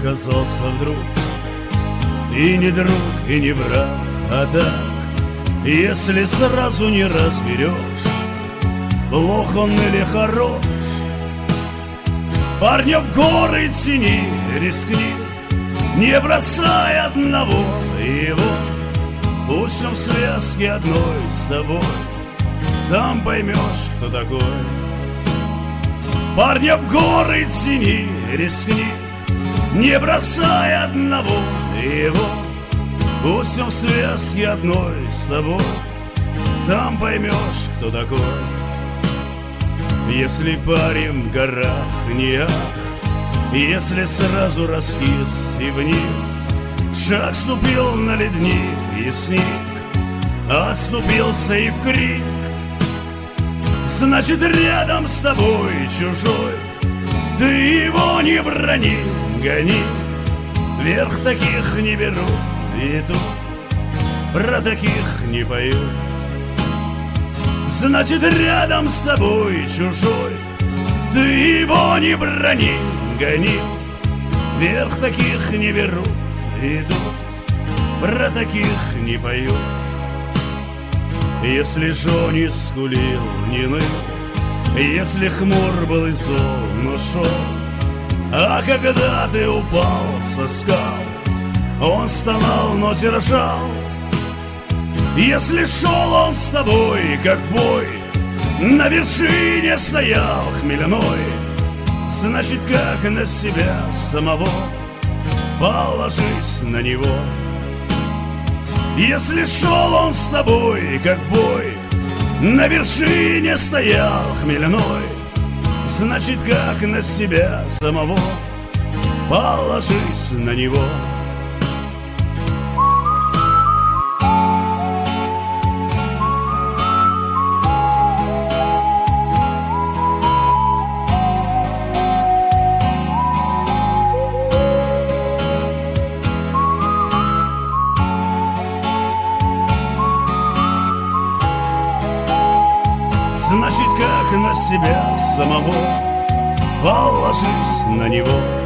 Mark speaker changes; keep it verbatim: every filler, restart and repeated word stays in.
Speaker 1: оказался вдруг и не друг, и не враг, а так, если сразу не разберешь, плох он или хорош. Парня в горы тяни, рискни, не бросай одного его. Пусть он в связке одной с тобой, там поймешь, кто такой. Парня в горы тяни, рискни, не бросай одного его. Пусть он в связке одной с тобой, там поймешь, кто такой. Если парень в горах не ах, если сразу раскис и вниз, шаг ступил на ледник и снег, отступился и в крик, значит рядом с тобой чужой, ты его не брони, гони. Вверх таких не берут, и тут про таких не поют. Значит рядом с тобой чужой, ты его не брони, гони. Вверх таких не берут, и тут про таких не поют. Если Жони скулил, не ныл, если хмур был и зол, но шел, а когда ты упал со скал, он стонал, но держал. Если шел он с тобой, как в бой, на вершине стоял хмельной, значит, как на себя самого, положись на него. Если шел он с тобой, как в бой, на вершине стоял хмельной, значит, как на себя самого, положись на него. Значит, как на себя самого, положись на него.